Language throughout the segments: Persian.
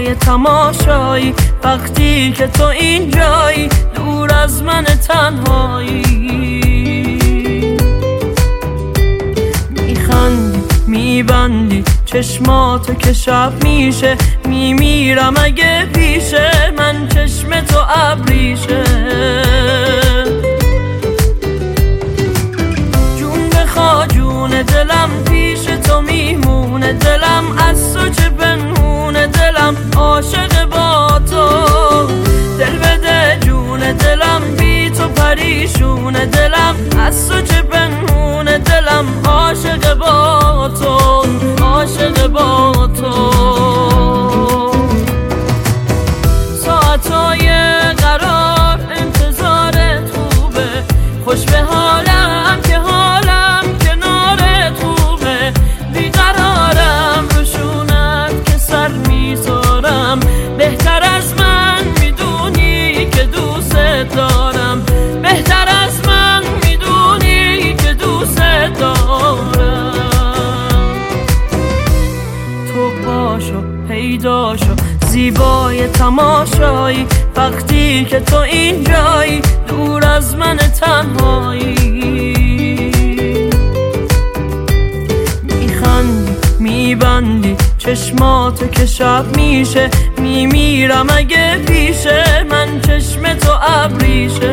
زیبای تماشایی وقتی که تو اینجایی دور از من تنهایی. میخندی میبندی چشماتو که شب میشه میمیرم اگه پیشه من چشم تو ابریشه. جون بخوا جون دلم پیش تو میمونه دلم از تو چه پنهونه دلم عاشق با تو. دل بده جون دلم بی تو پریشونه دلم از تو چه پنهونه دلم عاشق با تو عاشق با تو. ساعتای قرار انتظارت خوبه خوش به حالم که حالم کنارت خوبه. بیقرارم روشونت که سر میذارم بهتر از من میدونی که دوست دارم بهتر از من میدونی که دوست دارم. تو باشو پیدا شو زیبای تماشایی وقتی که تو اینجایی دور از من تنهایی. میخندی میبندی چشماتو که شب میشه میمیرم اگه پیشه من چشم تو ابریشه.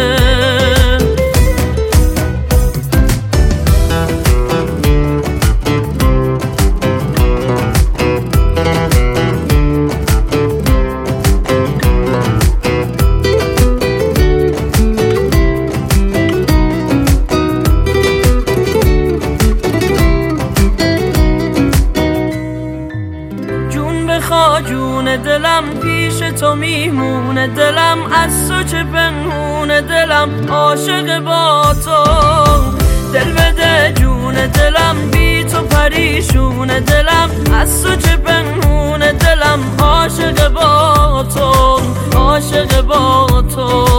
جون دلم پیش تو میمونه دلم از تو چه پنهونه دلم عاشق با تو. دل بده جون دلم بی تو پریشونه دلم از تو چه پنهونه دلم عاشق با تو عاشق با تو.